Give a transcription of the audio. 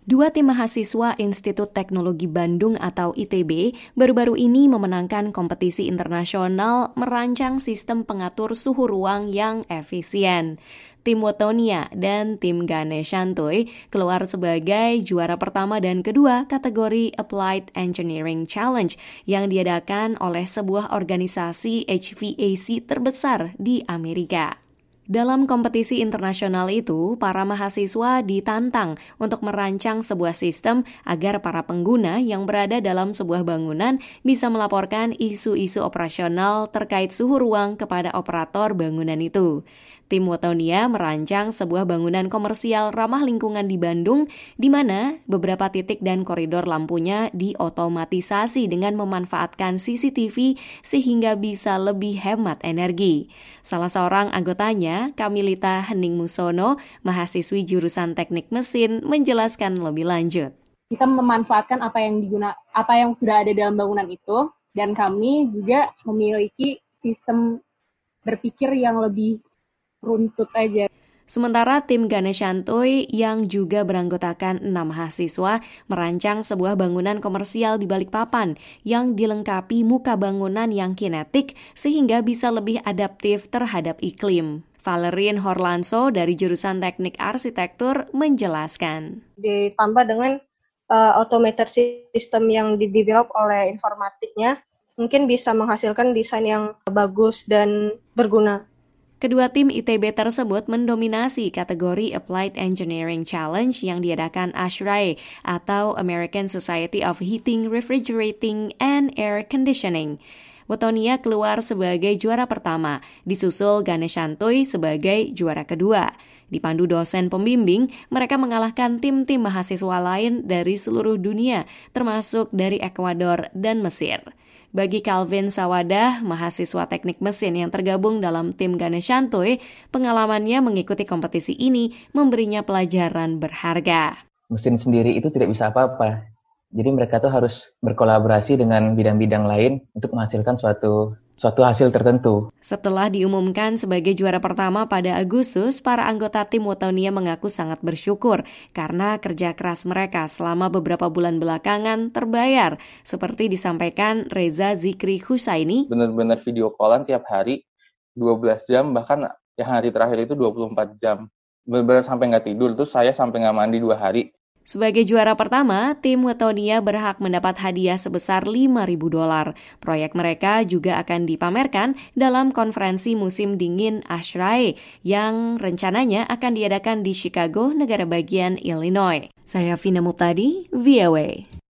Dua tim mahasiswa Institut Teknologi Bandung atau ITB baru-baru ini memenangkan kompetisi internasional merancang sistem pengatur suhu ruang yang efisien. Tim Wotonia dan tim Ganeshantoy keluar sebagai juara pertama dan kedua kategori Applied Engineering Challenge yang diadakan oleh sebuah organisasi HVAC terbesar di Amerika. Dalam kompetisi internasional itu, para mahasiswa ditantang untuk merancang sebuah sistem agar para pengguna yang berada dalam sebuah bangunan bisa melaporkan isu-isu operasional terkait suhu ruang kepada operator bangunan itu. Tim Wotonia merancang sebuah bangunan komersial ramah lingkungan di Bandung, di mana beberapa titik dan koridor lampunya diotomatisasi dengan memanfaatkan CCTV sehingga bisa lebih hemat energi. Salah seorang anggotanya, Kamilita Hening Musono, mahasiswi jurusan teknik mesin, menjelaskan lebih lanjut. Kita memanfaatkan apa yang sudah ada dalam bangunan itu, dan kami juga memiliki sistem berpikir yang lebih runtut aja. Sementara tim Ganeshantoy yang juga beranggotakan 6 mahasiswa merancang sebuah bangunan komersial di Balikpapan yang dilengkapi muka bangunan yang kinetik sehingga bisa lebih adaptif terhadap iklim. Valerin Horlanso dari jurusan teknik arsitektur menjelaskan. Ditambah dengan automated system yang didevelop oleh informatiknya, mungkin bisa menghasilkan desain yang bagus dan berguna. Kedua tim ITB tersebut mendominasi kategori Applied Engineering Challenge yang diadakan ASHRAE atau American Society of Heating, Refrigerating, and Air Conditioning. Wotonia keluar sebagai juara pertama, disusul Ganeshantoy sebagai juara kedua. Dipandu dosen pembimbing, mereka mengalahkan tim-tim mahasiswa lain dari seluruh dunia, termasuk dari Ekuador dan Mesir. Bagi Calvin Sawadah, mahasiswa teknik mesin yang tergabung dalam tim Ganeshantoy, pengalamannya mengikuti kompetisi ini memberinya pelajaran berharga. Mesin sendiri itu tidak bisa apa-apa. Jadi mereka tuh harus berkolaborasi dengan bidang-bidang lain untuk menghasilkan suatu hasil tertentu. Setelah diumumkan sebagai juara pertama pada Agustus, para anggota tim Wotonia mengaku sangat bersyukur karena kerja keras mereka selama beberapa bulan belakangan terbayar, seperti disampaikan Reza Zikri Husaini. Benar-benar video callan tiap hari, 12 jam, bahkan yang hari terakhir itu 24 jam. Benar-benar sampai nggak tidur, terus saya sampai nggak mandi 2 hari. Sebagai juara pertama, tim Wotonia berhak mendapat hadiah sebesar $5.000. Proyek mereka juga akan dipamerkan dalam konferensi musim dingin ASHRAE yang rencananya akan diadakan di Chicago, negara bagian Illinois. Saya Vina Muptadi, VOA.